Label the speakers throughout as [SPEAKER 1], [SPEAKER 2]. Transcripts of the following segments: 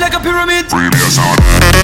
[SPEAKER 1] like a pyramid.
[SPEAKER 2] Previous on.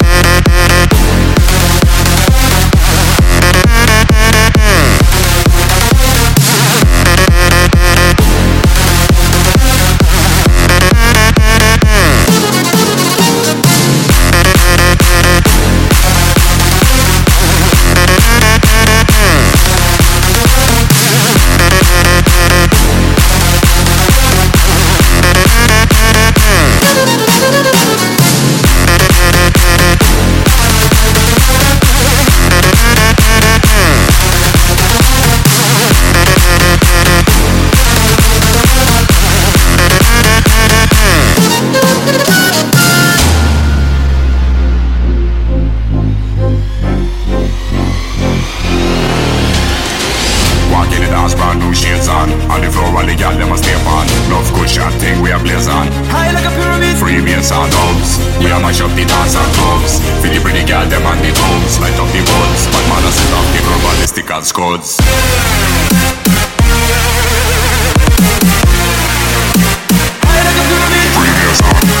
[SPEAKER 2] Brand new shades on the floor while the gal them a step on. Love cushion thing we a blaze on.
[SPEAKER 1] High like a pyramid.
[SPEAKER 2] Freemason and dubs. We a mash up the dance and clubs. For the pretty gal them on the tubs. Light up the buds. Bad man a set off the club ballistic and scuds.
[SPEAKER 1] High like a pyramid.
[SPEAKER 2] Freemason.